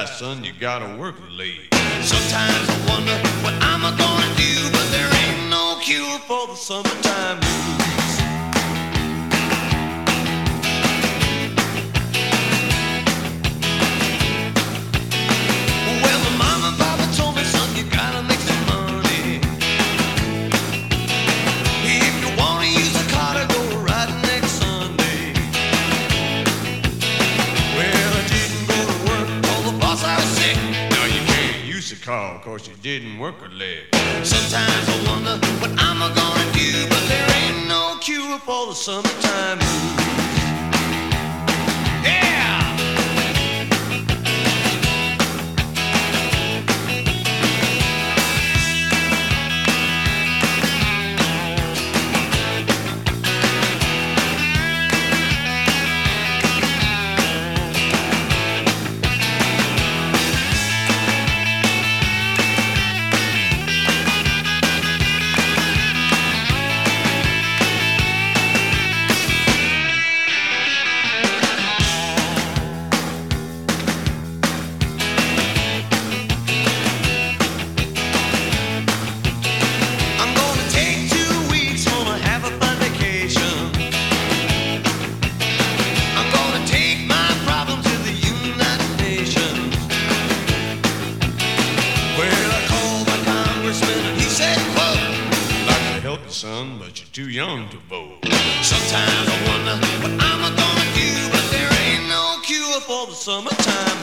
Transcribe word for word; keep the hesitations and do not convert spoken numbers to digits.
fast, son, you gotta work late. Sometimes I wonder what I'm gonna do, but there ain't no cure for the summertime blues. Well, my mama and papa told me, son, you gotta make some money. If you wanna use a car to go riding next Sunday. Well, I didn't go to work, told the boss I was sick. Now you can't use the car, cause you didn't work a leg. Sometimes I wonder what I'm gonna do, but there ain't no cure for the summertime blues. Yeah! Son, but you're too young to vote. Sometimes I wonder what I'm gonna do, but there ain't no cure for the summertime